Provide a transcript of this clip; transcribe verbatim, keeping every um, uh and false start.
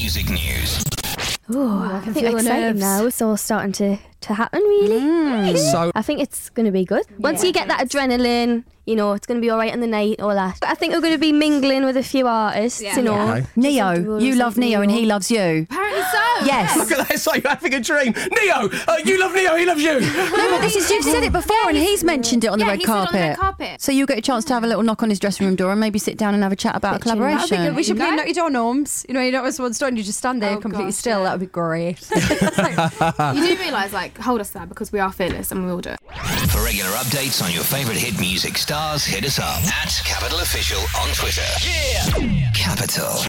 music news. Ooh, I can feel feel the excited nerves. now. It's all starting to, to happen, really. Mm. So I think it's going to be good. Once Yeah, you get that adrenaline, you know, it's going to be all right in the night, all that. I think we're going to be mingling with a few artists, Yeah. you know. Okay. Neo, you love Neo and he loves you. Apparently so. Yes. look at that, it's like you're having a dream. Neo, uh, you love Neo, he loves you. No, but this is, you've said it before and he's mentioned it on the Yeah, red he said it on carpet. the red carpet. So you'll get a chance to have a little knock on his dressing room door and maybe sit down and have a chat about a That'd be collaboration. good. We should play No? Knock Your Door Norms. You know, you know what's one's door and you just stand there Oh, completely gosh, still. yeah. That would be great. You do realise, like, hold us there because we are fearless and we will do it. For regular updates on your favourite hit music stars, hit us up at Capital Official on Twitter. Yeah! Capital.